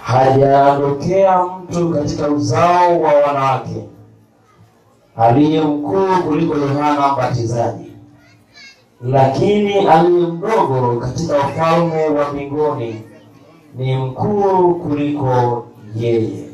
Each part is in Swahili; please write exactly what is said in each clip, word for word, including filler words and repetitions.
Hajatokea mtu katika uzao wa wanawake aliye mkuu kuliko Yohana Mbatizaji, lakini aliye mdogo katika ufalme wa mbinguni ni mkuu kuliko yeye.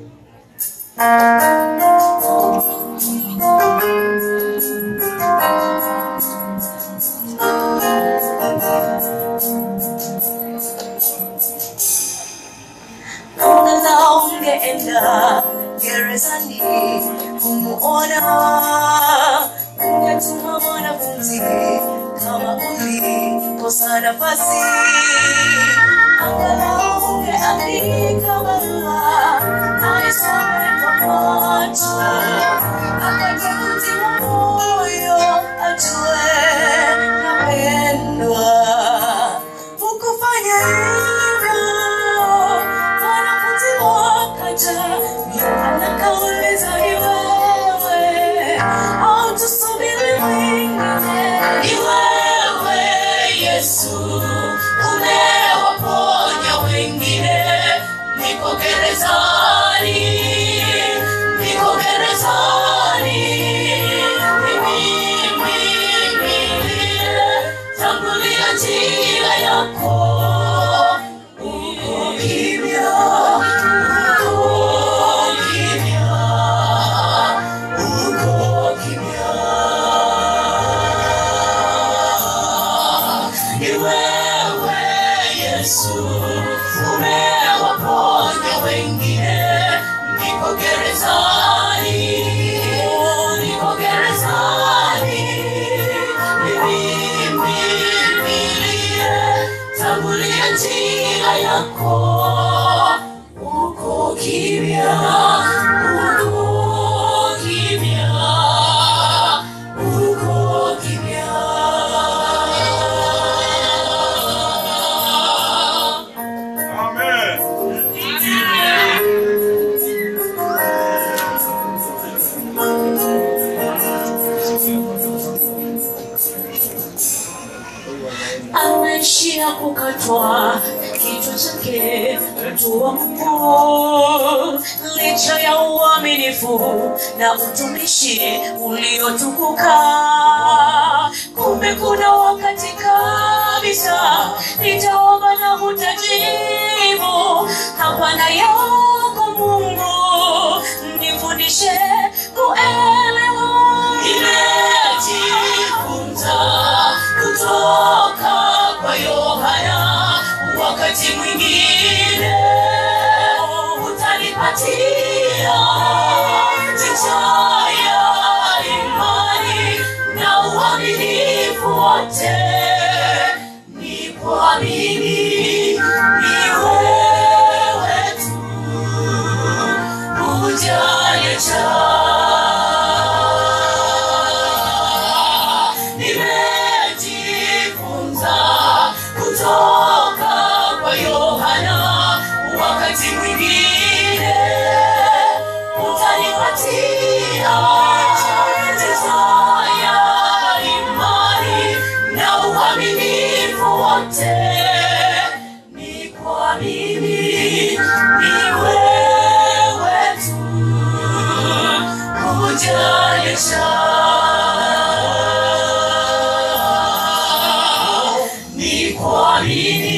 Ungeenda gerezani kumuona, ungetuma mwanafunzi kama ulikosa nafasi, angalau ungeandika barua aisome kwa macho, akajitia moyo ajue napendwa. Ukufanya hivyo wanafunzi wakaja, anakauliza ni wewe au tusubiri mwingine? Ni wewe Yesu, umewaponya wengine. Niko gerezani, niko gerezani, mimi mimi tangulia njia yako. Uko kimya, uko kimya, uko kimya. Ni wewe Yesu, umewaponya wengine. Niko gerezani, niko gerezani, mimi mimi tangulia njia yako. Uko kimya, uko kimya, uko kimya. Amen. Anaishia kukatwa kichwa chake mtu wa Mungu, licha ya uaminifu na utumishi uliotukuka. Kumbe kuna wakati kabisa nitaomba na hutajibu. Hapana yako Mungu, nifundishe kuelewa. Nimejifunza kutoka kwa Yohana, wakati mwingine utanipatia jicho ya imani na uaminifu wote. Ni kuamini ni wewe tu, hujaniacha. Nimejifunza kutoka kwa Yohana, wakati mwingine utanipatia jicho ya imani na uaminifu wote. Ni kuamini ni wewe tu, hujaniacha. Ni kuamini